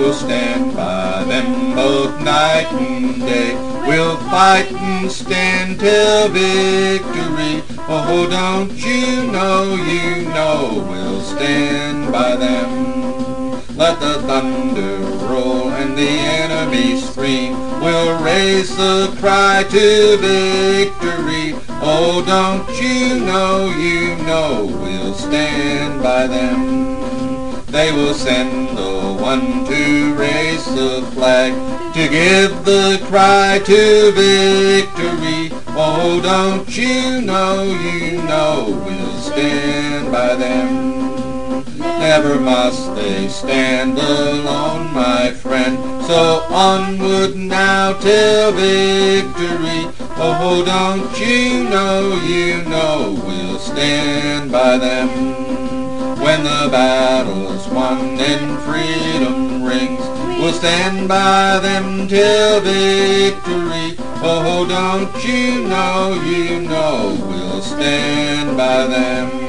will stand by them both night and day. We'll fight and stand till victory. Oh, don't you know we'll stand by them. Let the thunder roll and the enemy scream. We'll raise the cry to victory. Oh, don't you know we'll stand by them. They will send the one to raise the flag, to give the cry to victory. Oh, don't you know we'll stand by them. Never must they stand alone, my friend, so onward now till victory. Oh, don't you know we'll stand by them. When the battle's won and freedom rings, we'll stand by them till victory. Oh, don't you know we'll stand by them.